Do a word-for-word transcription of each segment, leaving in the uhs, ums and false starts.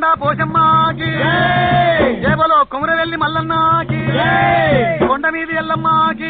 కొండ పోషమ్మకి జేబలో కుమరవెల్లి మల్లన్నకి కొండ మీది ఎల్లమ్మకి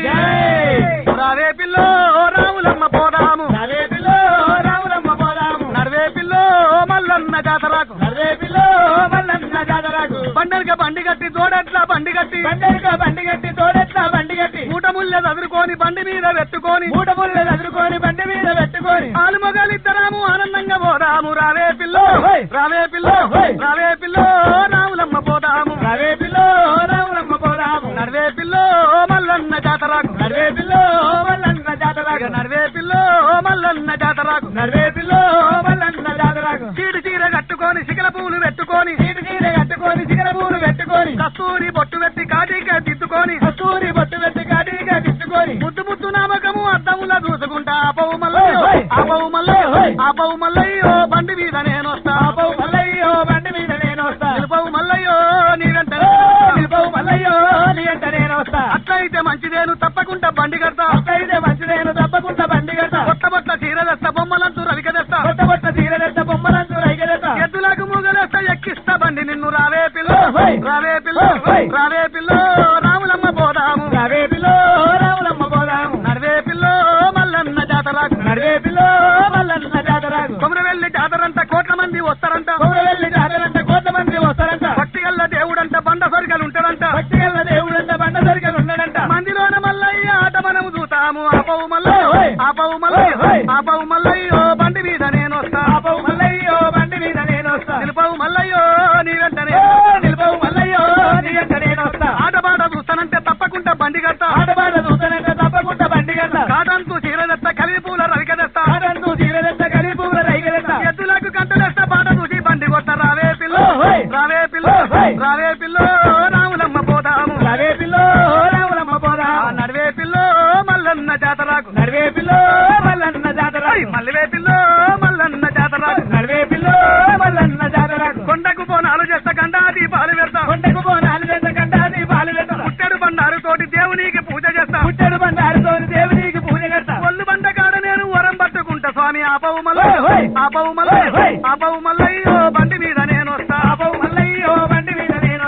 రావే పిల్లో రాములమ్మ పోదాము నరే పిల్లో రాములమ్మ పోదాము నడవే పిల్లో మల్లన్న జాతరకు నరే పిల్లో మల్లన్న జాతరకు బండరిక బండి కట్టి తోడట్లా బండి కట్టి బండరిక బండి కట్టి తోడెట్లా బండి కట్టి మూట ముల్లె చదురుకొని బండి మీద పెట్టుకొని మూట ముళ్ళ చదురుకొని బండి మీద పెట్టుకొని ఆలు మొగాలిద్దరాము ఆనందంగా పోదాము రావే పిల్లో రావే పిల్లో రావే పిల్లో రాములమ్మ పోదాము నరే పిల్లో రాములమ్మ పోదాము నడవే పిల్లో మల్లన్న జాతరకు నరే పిల్లో మల్లన్న జాతరకు నడవే పిల్లో మల్లన్న జాతరకు నరే పిల్లో మల్లన్న జాతరకు చీడు చీర కట్టుకొని శిఖల పూలు పెట్టుకొని చీటి చీర కట్టుకొని చిగర పూలు పెట్టుకొని కస్తూరి బొట్టు పెట్టి కాటిగా దిద్దుకొని కస్తూరి బొట్టు పెట్టి కాటిగా తిట్టుకొని ముద్దు ముద్దు నామకము అద్దములా చూసుకుంటా ఆపవు మల్లయ్యో ఆపవు మల్లయ్యో ఆపవు మల్లయ్యో బండి మీద నేను వస్తా పాపవు మల్లయ్యో బండి మీద నేను వస్తా నిలుపవు మల్లయ్యో నీ వెంట నిలుపవు మల్లయ్యో నీ అంట నేను వస్తా అట్లయితే మంచిదేను తప్పకుండా బండి కడతా అట్లయితే మంచిదేను తప్పకుండా బండి కడతా కొత్త బొట్ల చీర తెస్తా బొమ్మలంతూ రవిక తెస్తా కొత్త కొత్త చీరలెత్త బొమ్మలంటూ రైగలెత్త ఎద్దులకు మూగలేస్తా ఎక్కిస్తా బండి నిన్ను రావే పిల్ల ఓయ్. రావే పిల్ల ఓయ్. రావే పిల్ల రాములమ్మ పోదాము నరే పిల్లో రాములమ్మ పోదాము నడవే పిల్ల మల్లన్న జాతరకు నరే పిల్లో మల్లన్న జాతరకు కొమరవెల్లి జాతరంట కోట్ల మంది వస్తారంట వెళ్ళి జాతరంట కోట్ల మంది వస్తారంట భక్తి గల్ల దేవుడంట బండ సరికలు ఉంటారంట భక్తి గల్ల దేవుడంట బండ సరికలు ఉన్నాడంట మందిలోన మల్లయ్య ఆట మనము చూతాము ఆపవు మల్లయ్య ఓయ్. ఆపవు మల్లయ్య ఓయ్. ఆపవు మల్లయ్యో బండి మీద నేను వస్తా పాపవు మల్లయ్యో బండి మీద నేను వస్తా నిలుపవు మల్లయ్యో నీ వెంటనే నిలుపవు మల్లయ్యో నీ అంట నేను వస్తా ఆట పాట చూస్తానంటే తప్పకుండా బండి కడతా ఆటపాట చూస్తానంటే తప్పకుండా బండి కడతా కాదంతూ చీర తెస్తా కలిగి పూల రవిక తెస్తా ఆటంటూ చీరలెత్త కలిపూల రైగలెత్త ఎద్దులకు గంటలేస్తా పాట చూసి బండి కొత్త రావే పిల్ల ఓయ్. రావే పిల్ల ఓయ్. రావే పిల్ల రాములమ్మ పోదాము నరే పిల్లో రాములమ్మ ఆ పోదాము నడివే పిల్ల మల్లన్న జాతరకు నడివే పిల్లో మల్లన్న జాతర మల్లివే పిల్ల మల్లన్న జాతరకు నడివే పిల్లో మల్లన్న జాతరకు కొండకు పోనాలు చేస్తా గండా దీపాలు పెడతా కొండకు పోనాలు చేత కంటాది పాలు పెడతా పుట్టెడు బండారు తోటి దేవునికి పూజ చేస్తా పుట్టెడు బండారుతో దేవునికి పూజ కడతా ఒళ్ళు బండ కాడ నేను వరం పట్టుకుంటా స్వామి ఆపవు ఓయ్, మల్లయ్య ఓయ్. ఆపవు మల్లయ్య ఓయ్, ఓయ్. ఆపవు మల్లయ్యో బండి మీద నేను వస్తా పాపవు మల్లయ్యో బండి మీద నేను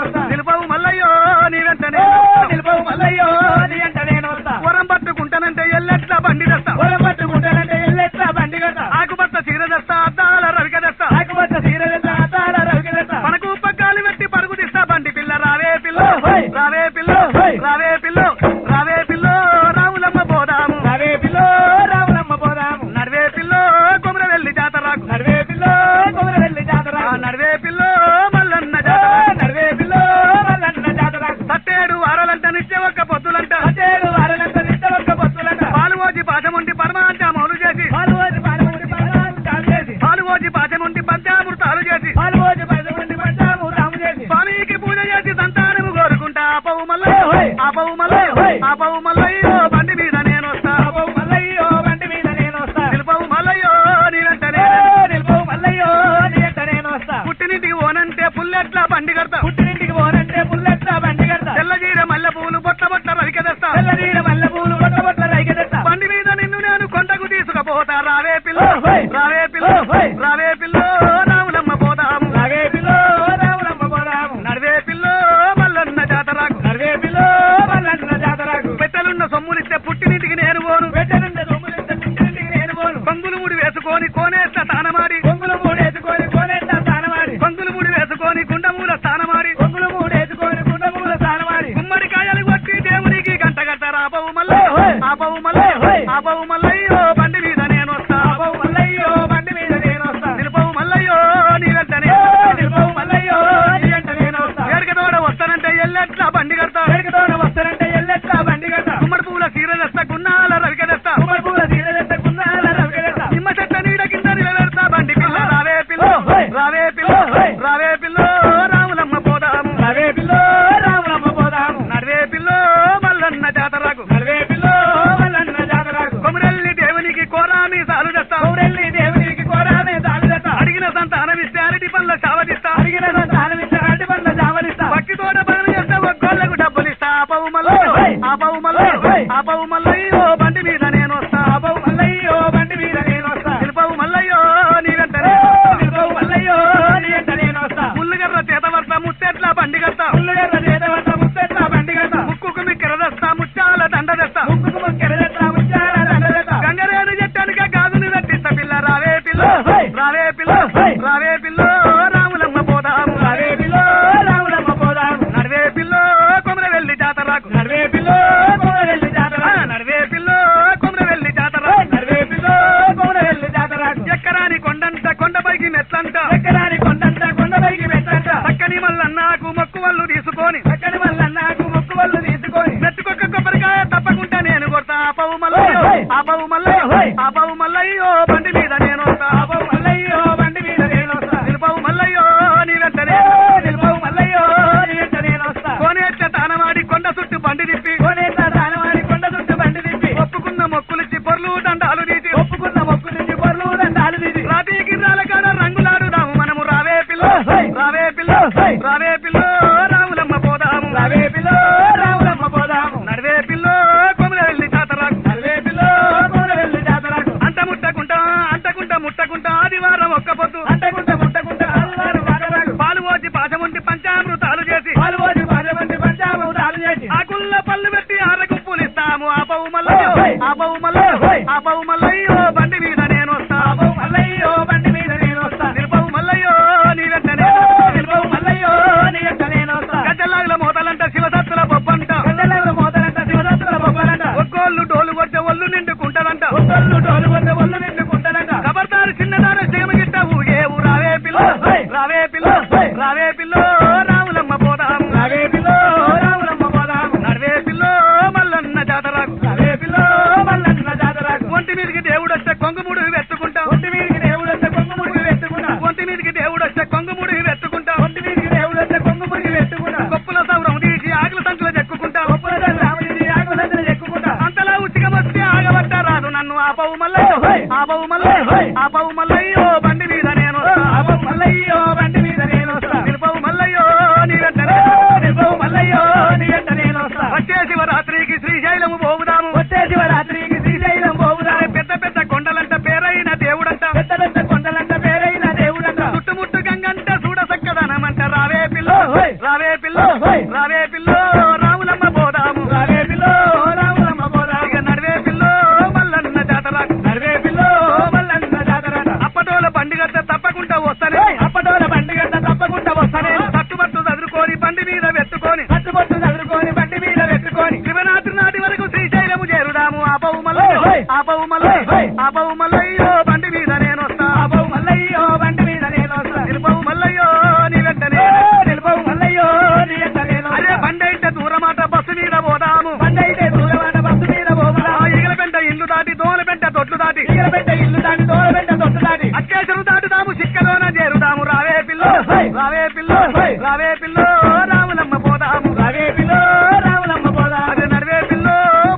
పిల్లో రావే పిల్లో రాములమ్మ పోదాము రావే పిల్లో రాములమ్మ పోదాము నడివే పిల్లో కొమల వెళ్ళి జాతరకు నడివే పిల్లో కొమల వెళ్ళి జాతరకు అంట ముట్టకుంటా అంటకుంటా ముట్టకుంటా ఆదివారం ఒక్క పొద్దు అంటకుంట ముట్టకుంట ఆదివారం జాతరకు పాలు పోసి పాశముంటి పంచామృతాలు చేసి పాలు పోసి పాశముంటి పంచామృతాలు చేసి ఆకుల్ల పళ్ళు పెట్టి ఆరగుప్పులు ఇస్తాము ఆ బహు మల్లయ్యో ఆ బహు మల్లయ్యో ఆ బహు మల్లయ్యో బండి మీద నేను వస్తా బాబు మల్లయ్యో బండి మీద నేను వస్తా నిరుబహు మల్లయ్యో నీ వెంటనే నిలువు మల్లయ్యో నీ వెంట నేను వస్తా గజల్లాగుల మోతలంట శివదత్తుల బొబ్బంట గడ్డలలో మోతలంట శివదత్తుల బొబ్బలంట ఒక్కోళ్ళు డోలు కొట్టే ఒళ్ళు నిండుకుంటారంట ఒక్కళ్ళు డోలు కొట్టే ఒళ్ళు నిండుకుంటారంట ఖబర్దారు చిన్నదాన సేమగిట్ట ఊగే రావే పిల్ల రావే పిల్ల రావే పిల్ల రాములమ్మ పోదాము రావే పిల్లో రాములమ్మ పోదాము నడివే పిల్ల మల్లన్న జాతరకు రావే పిల్లో మల్లన్న జాతరకు ఒంటి మీదకి దేవుడు వస్తే కొంగుముడు వెత్తుకుంటా ఒంటి మీదకి దేవుడు వస్తే కొంగుముడికి వెట్టుకుంటా ఒంటి మీదకి దేవుడు వస్తే కొంగుముడు వెత్తుకుంటా ఒంటి మీదకి దేవుడు వస్తే కొంగుముడికి వెట్టుకుంటా గొప్పల సౌరం తీసి ఆకుల సంచులు చెక్కుకుంటా గొప్పల రాముడిని ఆకులందరూ చెక్కుకుంటా అంతలా ఉచిగా వస్తే ఆగబట్ట రాదు నన్ను ఆపవు మల్లయ్యో ఆపవు మల్లయ్యో ఆపవు మల్లయ్యో బండి మీద నేను బాబు మల్లయ్యో బండి మీద నేను వస్తా నిలుపవు మల్లయ్యో నీ వెంటనే నిలువు మల్లయ్యో నీ వెంట నేను వస్తా వచ్చే శివరాత్రికి శ్రీశైలము పోవుదాము వచ్చే శివరాత్రికి శ్రీశైలం పోవుదాము పెద్ద పెద్ద కొండలంట పేరైన దేవుడంట పెద్ద పెద్ద కొండలంట పేరైన దేవుడంట చుట్టుముట్టు గంగంట చూడ సక్కదనమంట రావే పిల్ల ఓయ్. రావే పిల్ల ఓయ్. రావే పిల్ల రాములమ్మ పోదాము రావే పిల్లో రాములమ్మ పోదాము ఇక నడివే పిల్ల మల్లన్న జాతరకు నడివే పిల్లో మల్లన్న జాతరట అప్పటోల పండుగ తప్పకుండా వస్తానే అప్పటోల బండి గంట తప్పకుండా వస్తానే తట్టుబట్టు చదువుకొని బండి మీద పెట్టుకొని కట్టుబొట్టు చదువుకొని బండి మీద పెట్టుకొని శివరాత్రి నాటి వరకు శ్రీశైలము చేరుదాము ఆపవు మల్లయ్యో ఓయ్. ఆపవు మల్లయ్యో ఓయ్. ఆపవు మల్లయ్యో బండి మీద నేను వస్తా బాబు మల్లయ్యో బండి మీద నేను వస్తా నిలుపవు మల్లయ్యో నీ వెంటనే నిలుపవు మల్లయ్యో నీ వెంట నేను అదే వస్తా బండి అయితే దూరమాట బస్సు మీద పోదాము బండి అయితే దూరమాట బస్సు మీద పోగుదా ఆ ఈగల పెంట ఇల్లు దాటి దోల పెంట తొట్లు దాటి ఈగల పెట్ట ఇల్లు దాటి దూర పెట్ట తొట్టు దాటి అత్యాసరు దాటుదాము చిక్కలోన చేరుదాము రావే పిల్ల ఓయ్. రావే పిల్ల ఓయ్. రావే పిల్ల రాములమ్మ పోదాము రావే పిల్లో రాములమ్మ పోదా అదే నడివే పిల్ల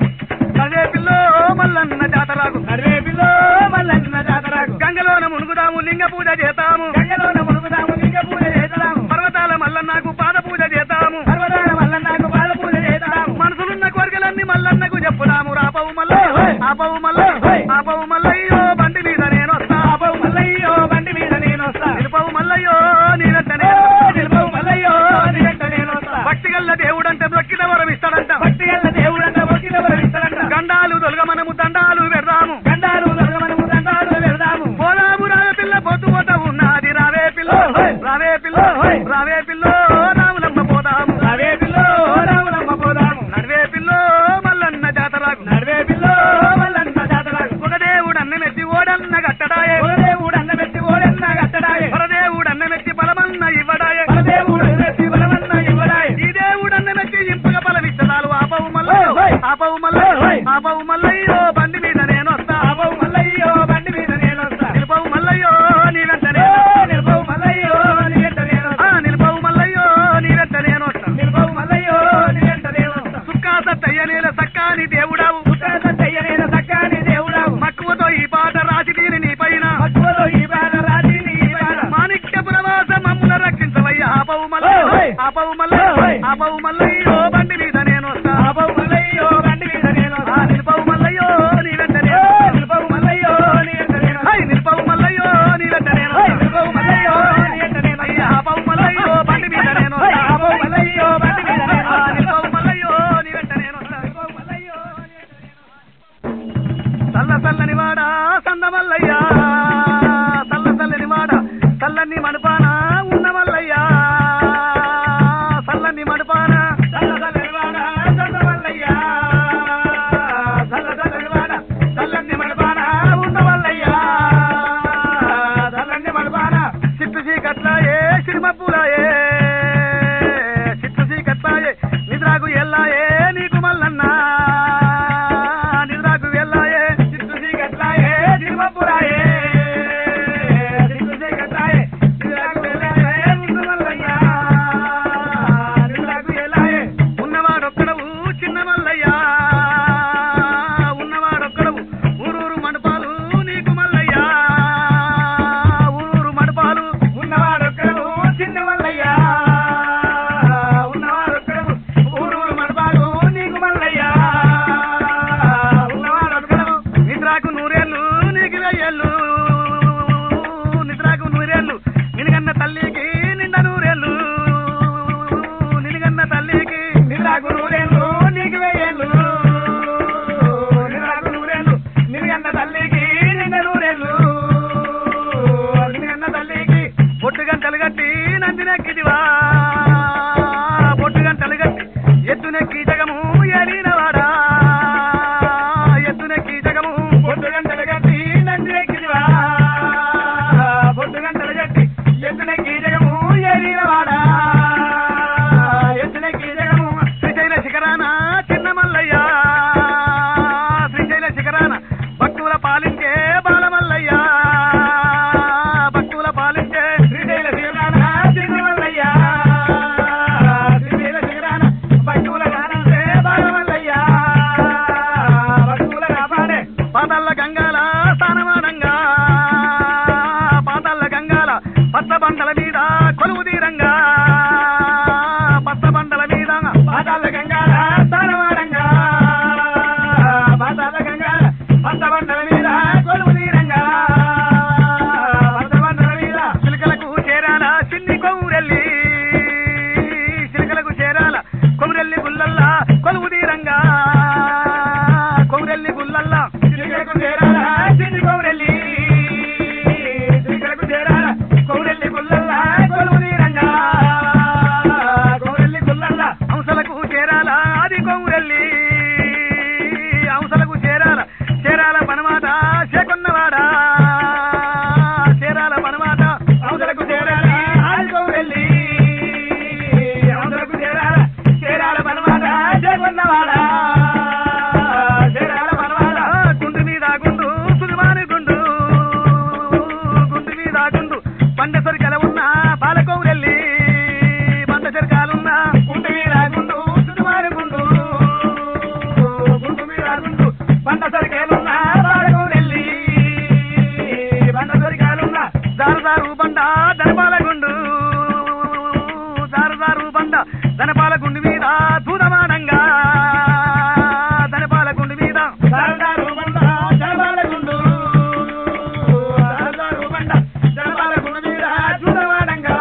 నడివే పిల్ల మల్లన్న జాతరకు నడివే పిల్లో మల్లన్న జాతరకు గంగలోన మునుగుదాము లింగ పూజ చేతాము గంగలోన మునుగుదాము లింగ పూజ చేద్దాము పర్వతాల మల్లన్నకు పాద పూజ చేతాము పర్వతాల మల్లన్నకు పాద పూజ చేద్దాము మనసులున్న కోరికలన్నీ మల్లన్నకు చెప్పుదాము రాపవు మల్లయ్య ఓయ్. ఆపవు మల్లయ్య ఓయ్. ఆపవు మల్లయ్యో బండి మీద నేను వస్తా బాబు మల్లయ్యో బండి మీద నేను వస్తా నిలుపవు మల్లయ్యో నీ వెంటనే నిలుపవు మల్లయ్యో నీ వెంట నేను వస్తా భక్తి గల్ల దేవుడంటే బ్రొక్కిన వరం ఇస్తాడంట భక్తి గల్ల దేవుడంట మొక్కిన వరం ఇస్తాడంట గండాలు తొలగ మనము దండాలు పెడదాము గండాలు దొరకమనము దండాలు వెళ్దాము పోదాము రావే పిల్ల పొద్దు పోత ఉన్నది రావే పిల్ల ఓయ్. రావే పిల్ల ఓయ్. రావే పిల్ల రాములమ్మ పోదాము రావే పిల్లో రాములమ్మ పోదాము నడివే పిల్ల మల్లన్న జాతరకు నడివే పిల్లో మల్లన్న జాతరకు ఒక దేవుడు అన్నమెత్తి ఓడన్న గట్టడాయే దేవుడు అన్న పెట్టి ఓడన్న కట్టడాయే పరదేవుడు అన్నమెత్తి బలమన్న ఇవ్వడాయే దేవుడు పెట్టి బలమన్న ఇవ్వడాయే ఈ దేవుడు అన్నమెత్తి ఇంపగ బలమిచ్చదాలు ఆపవు మల్లయ్యో ఓయ్. ఆపవు మల్లయ్యో ఓయ్. ఆపవు మల్లయ్యో బండి మీద నేను వస్తా బాబు మల్లయ్యో బండి మీద నేను వస్తా నిలుపవు మల్లయ్యో నీ వెంటనే నిలుపవు మల్లయ్యో నీ వెంట నేను ఆ, వస్తా నిలుపవు మల్లయ్యో నీ వెంట నేను వస్తా నిలుపవు మల్లయ్యో నీ వెంట నేను వస్తా సుక్కాస తయ్యనేల సక్కాని దేవుడావు సుఖాస చెయ్యనేన సక్కాని దేవుడావు మక్కువతో ఈ పాట రాసి తీరి నీ పైన మక్కువలో ఈ బాధ రాజీ నీ బాధ మాణిక్య పురవాస మమ్ముల రక్షించవయ్యా ఆపవు మల్లయ్యో ఓయ్. ఆపవు మల్లయ్యో ఓయ్. ఆపవు మల్లయ్యో బండి మీద నేను వస్తా బాబు మల్లయ్యో బండి మీద నేను ఆ, వస్తా నిలుపవు మల్లయ్యో నీ వెంట ఏ, నేను వస్తా. నిలుపవు మల్లయ్యో నీ వెంట నేను వస్తా. హై, నిలుపవు మల్లయ్యో నీ వెంట నేను ఓయ్, వస్తా. నిలుపవు మల్లయ్యో నీ వెంట నేను అయ్యా, వస్తా. ఆపవు మల్లయ్యో బండి మీద నేను ఓయ్, వస్తా. బాబు మల్లయ్యో బండి మీద నేను ఆ, వస్తా. నిలుపవు మల్లయ్యో నీ వెంట నేను వస్తా. నిలుపవు మల్లయ్యో నీ వెంట నేను వస్తా. చల్ల చల్లని వాడా సంద మల్లయ్యా చల్ల చల్లని వాడ చల్లని మడుపాన ఉన్న మల్లయ్యా చల్లని మడుపాన ఎత్తునెక్కి జగము ఏలినవాడా ఎత్తునెక్కి జగము పొద్దు గంటలు గట్టి నందిరెక్కిదివా పొద్దు గంటలు గట్టి ఎత్తునెక్కి జగము ఏలినవాడా ఎత్తునెక్కి జగము శ్రీశైల శిఖరాన చిన్న మల్లయ్య శ్రీశైల శిఖరాన భక్తుల పాలించే బాలమల్లయ్య భక్తుల పాలించే శ్రీశైల శిఖరాన చిన్న మల్లయ్య శ్రీశైల శిఖరాన భక్తుల కానంటే బాలమల్లయ్య భక్తుల కాపాడే పాతాళ్ళ గంగాల స్థానమానంగా పాతాళ్ళ గంగాల పచ్చ బండల మీద కొలువు తీరంగా పచ్చ బండల మీద పాతాళ గంగాల స్థానమానంగా పాతాళ గంగాల పచ్చబండల మీద కొలువు తీరంగా పచ్చబండల మీద చిలుకలకు చేరాల చిన్ని కొమురెల్లి చిలుకలకు చేరాల కొమురెల్లి గుల్లల్లా కొలువు తీరంగా కొమురెల్లి గుల్లల్లా చిలుకలకు చేరాల చిన్ని కౌరెల్లి చిలుకలకు చేరాల కౌరెల్లి గుల్లల్లా కొలువు తీరంగా కౌరెల్లి గుల్లల్లా హంసలకు చేరాల అది కొమురెల్లి హంసలకు చేరాల చేరాల పనమాట చేకొన్నవాడా చేరాల పనమాట అవతలకు చేరాల ఆది కౌరెల్లి అవతలకు చేరాల చేరాల పనమాట చేకొన్నవాడా చేరాల పనమాట గుండు మీద గుండు సులిమాని గుండు గుండు మీద గుండు బండ సరికల ఉన్న బాలకౌరెల్లి బండ సరికాలున్న గుండు మీద గుండు సుకుమారు గుండు గుండు మీద గుండు బండ సరికేలున్న బాలకౌరెల్లి బండ సరికేలున్న దారుదారు బండ దనపాల గుండు దారుదారు బండ దనపాల గుండు మీద దూదమానంగా దనపాల గుండు మీద దారుదారు బండ జనపాల గుండు దారుదారు బండ జనపాల గుండు మీద చూడవాడంగా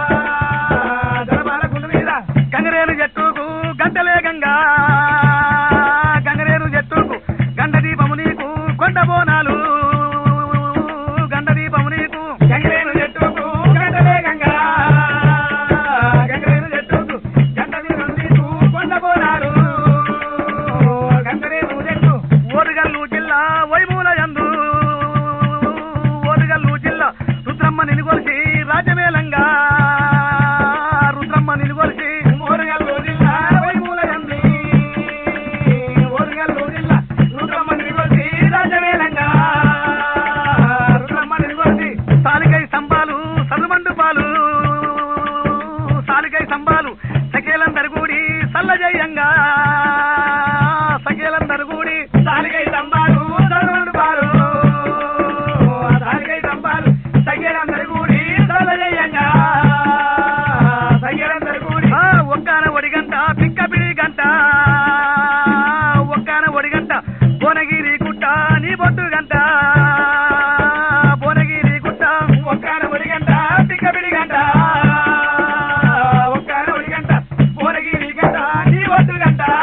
జనపాల గుండు మీద గంగరేను చెట్టుకు గంటలే గంగా గంగరేను చెట్టుకు గండ దీపము నీకు కొండ బోనాలు గండ దీపము నీకు గంగరేను చెట్టుకు గంటలే గంగా గంగరేను చెట్టుకు గంట మీద నీకు కొండ పోనాడు గంగరేను చెట్టు ఓరుగల్లు జిల్లా వైమూల యందు ఓరుగల్లు జిల్లా రుద్రమ్మ నిలుగొలిసి రాజమేలంగా రుద్రమ్మ నిలుగొలిసి ఓరుగల్లు జిల్లా వైమూల యందు ఓరుగల్లు జిల్లా రుద్రమ్మ నిలిగొల్సి రాజవేలంగా రుద్రమ్మ నిలిగొల్సి సాలికై సంబాలు సదుమండు పాలు సాలికై సంబాలు సఖేలందరు కూడి సల్లజయ్యంగా సఖేలందరు కూడి సాలిగై తంబాలు చదువులు పాలు సాలిగై తంబాలు తగ్గేరందరు కూడి చదవజేయంగా తగ్గేరందరు కూడి ఆ ఒక్కాన ఒడిగంట పిక్కపిడి గంట ఒక్కాన ఒడిగంట భువనగిరి గుట్ట నీ బొట్టు గంట భువనగిరి గుట్ట ఒక్కాన ఒడిగంట పిక్కపిడి గంట ఒక్కాన ఒడిగంట పూరగిరి గంట నీ ఒట్టు గంట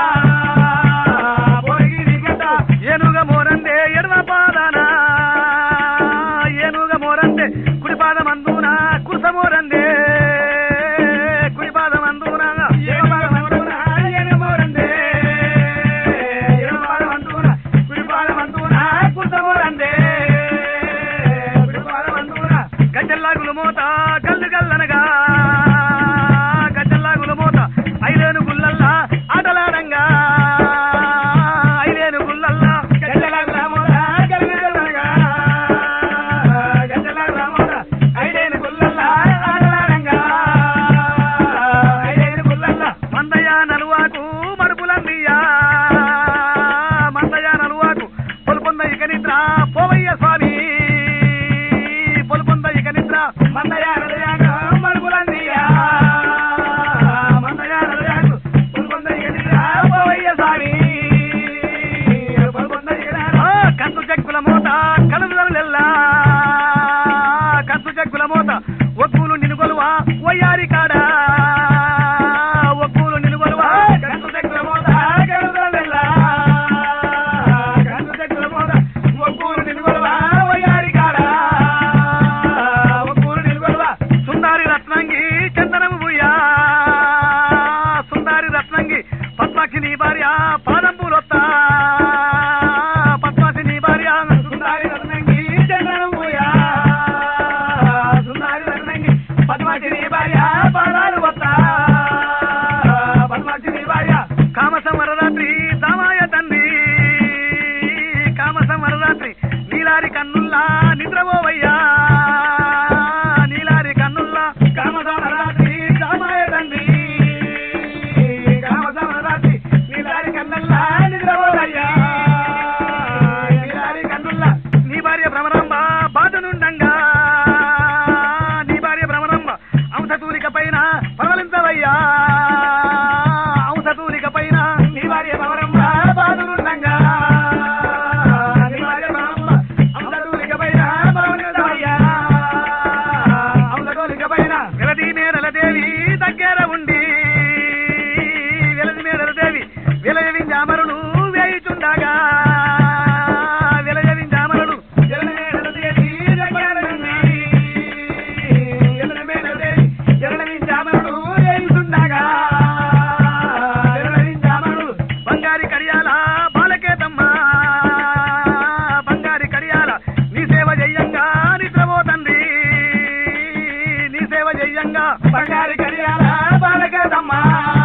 పాదాలు వస్తా పద్మాక్షి నీ భార్య కామసమరరాత్రి దామాయ తండ్రి కామసమరరాత్రి నీలారి కన్నుల్లా నిద్రపోవయ్యా నీలారి కన్నుల్లా కామసమరరాత్రి దామాయ తండ్రి కామసమరరాత్రి నీలారి కన్నుల్లా నిద్రపోవయ్యా నీలారి కన్నుల్లా నీ భార్య భ్రమరంబ బాధనుండంగా నీ భార్య భ్రమరంబ అంశతూలిక పైన పరవలించవయ్యా అంశతూలిక పైన నీ భార్య భ్రమరంబ బాధనుండంగా నీ భార్య భ్రమరంబ అంశతూలిక పైన పరవలించవయ్యా అంశతూలిక పైన వెలది మేడల దేవి దగ్గర ఉండి వెలది మేడల దేవి విలయ వింజామరులు వేయుచుండగా విలయ వింజామరులు వెలది మేడల దేవి దగ్గర ఉండి వెలది మేడల దేవి విలయ వింజామరులు వేయుచుండగా విలయ వింజామరులు బంగారి కడియాల బాలకేతమ్మ బంగారి కడియాల నీ సేవ చెయ్యంగా నిద్రపో తండ్రి నీ సేవ చెయ్యంగా బంగారి కడియాల బాలకేతమ్మ